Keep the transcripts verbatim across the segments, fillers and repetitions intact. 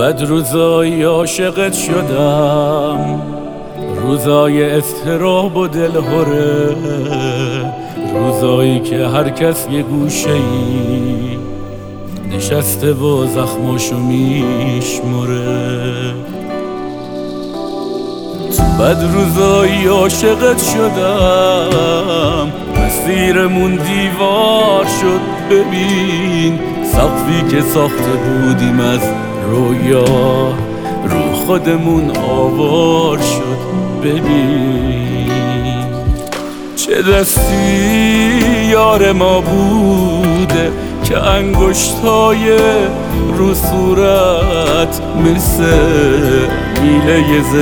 بد روزایی عاشقت شدم، روزای اضطراب و دلهره، روزایی که هر کس یه گوشه ای نشسته و زخماشو میشمره. تو بد روزایی عاشقت شدم، مسیرمون دیوار شد. ببین سقفی که ساخته بودیم از رویا رو خودمون آوار شد. ببین چه دستی یار ما بوده که انگشتای رو صورت مثل میله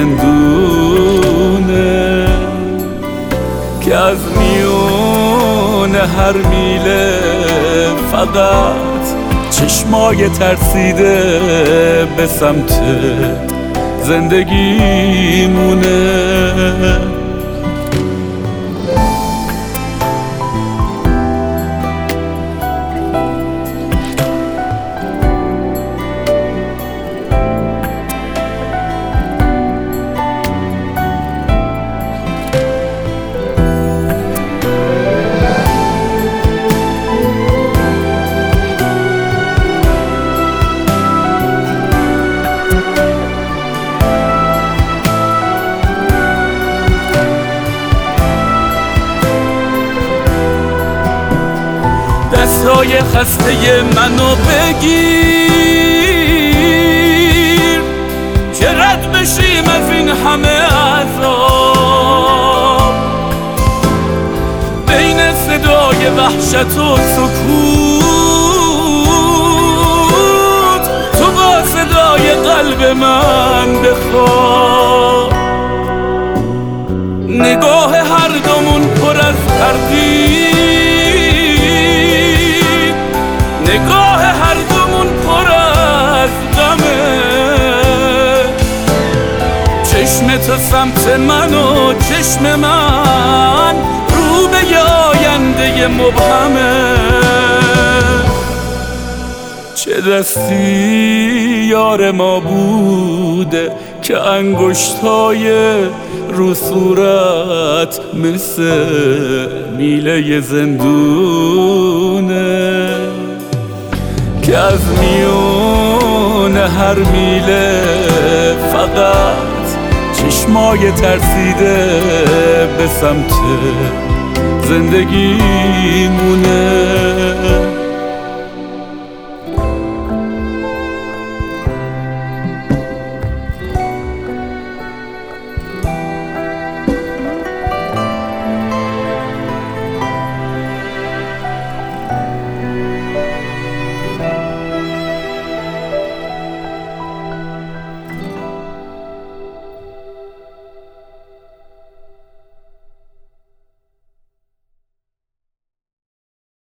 زندونه، که از میون هر میله فقط چشمای ترسیده به سمت زندگی مونه. دستای خسته منو بگیر که رد بشیم از این همه عذاب، بین صدای وحشت و سکوت تو با صدای قلب من بخواب. نگاه هر دومون پر از تردید، نگاه هر دومون پر از غمه. چشم تو سمت من و چشم من رو به آینده مبهمه. چه دستی یار ما بوده که انگشتای رو صورت مثل میله زندونه، که از میون هر میله فقط چشمای ترسیده به سمت زندگی مونه.